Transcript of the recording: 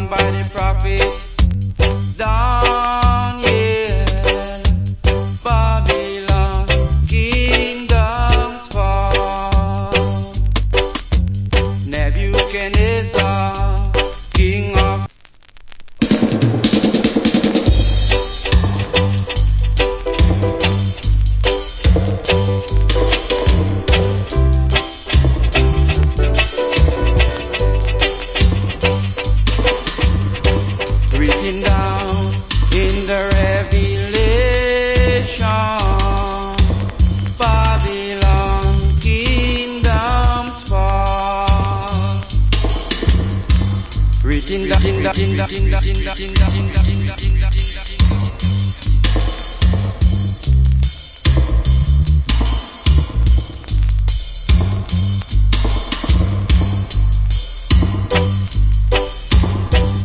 down by the prophet Daniel. Babylon kingdoms fall. Nebuchadnezzar, king of written down in the Revelation, Babylon kingdoms fall. Written down.